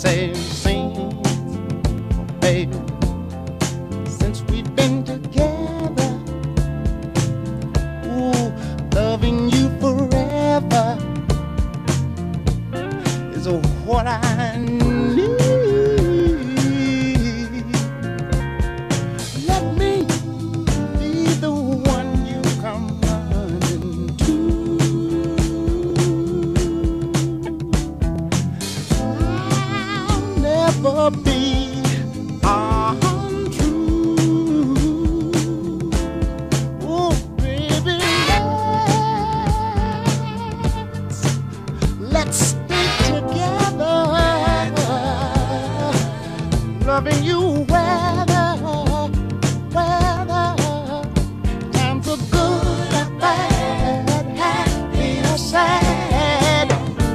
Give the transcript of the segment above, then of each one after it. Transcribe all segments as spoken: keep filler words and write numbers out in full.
say since, baby, since we've been together, ooh, loving you forever is what I need. Let me be the one you come running to. I'll never be untrue. Oh, baby, let's, let's stay together, loving you weather, weather, times are good and bad, happy or sad.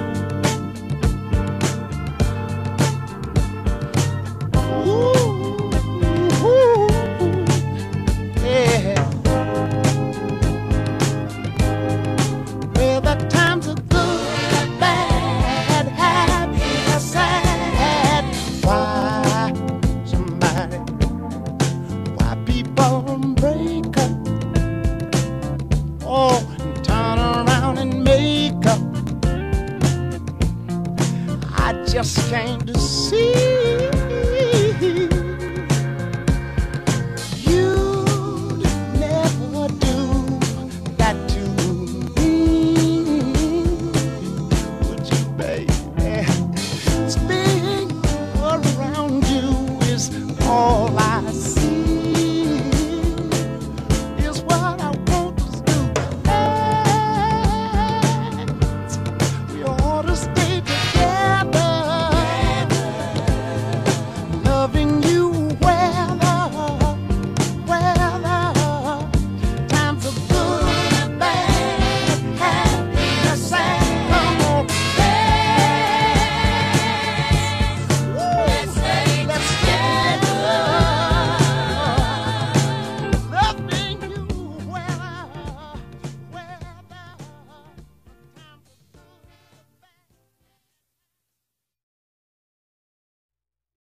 Ooh, ooh, yeah. Well, the times are good and bad, happy or sad. Why somebody, why people break up, oh, and turn around and make up? I just can't see